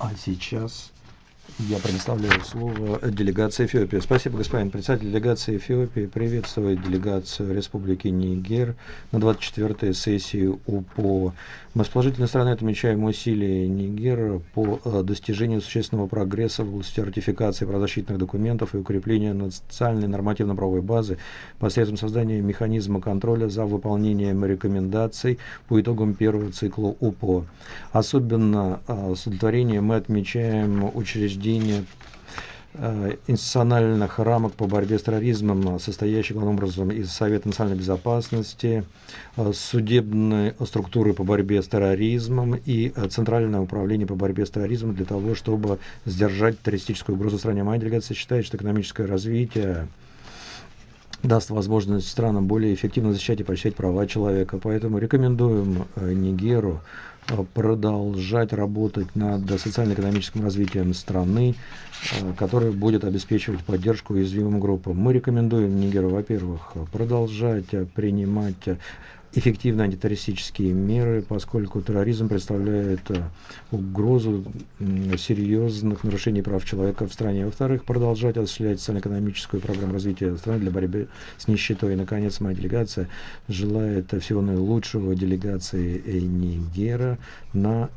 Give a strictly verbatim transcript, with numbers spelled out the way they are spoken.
А сейчас я предоставляю слово делегации Эфиопии. Спасибо, господин председатель. Делегация Эфиопии приветствует делегацию Республики Нигер на двадцать четвёртой сессии УПО. Мы с положительной стороны отмечаем усилия Нигера по достижению существенного прогресса в области ратификации правозащитных документов и укрепления национальной нормативно-правовой базы посредством создания механизма контроля за выполнением рекомендаций по итогам первого цикла УПО. Особенно с удовлетворением мы отмечаем учреждение институциональных рамок по борьбе с терроризмом, состоящих главным образом из Совета национальной безопасности, судебной структуры по борьбе с терроризмом и Центральное управление по борьбе с терроризмом для того, чтобы сдержать террористическую угрозу в стране. Моя делегация считает, что экономическое развитие даст возможность странам более эффективно защищать и поощрять права человека. Поэтому рекомендуем Нигеру продолжать работать над социально-экономическим развитием страны, которое будет обеспечивать поддержку уязвимым группам. Мы рекомендуем Нигеру, во-первых, продолжать принимать эффективные антитеррористические меры, поскольку терроризм представляет угрозу серьезных нарушений прав человека в стране. Во-вторых, продолжать осуществлять социально-экономическую программу развития страны для борьбы с нищетой. И, наконец, моя делегация желает всего наилучшего делегации Нигера на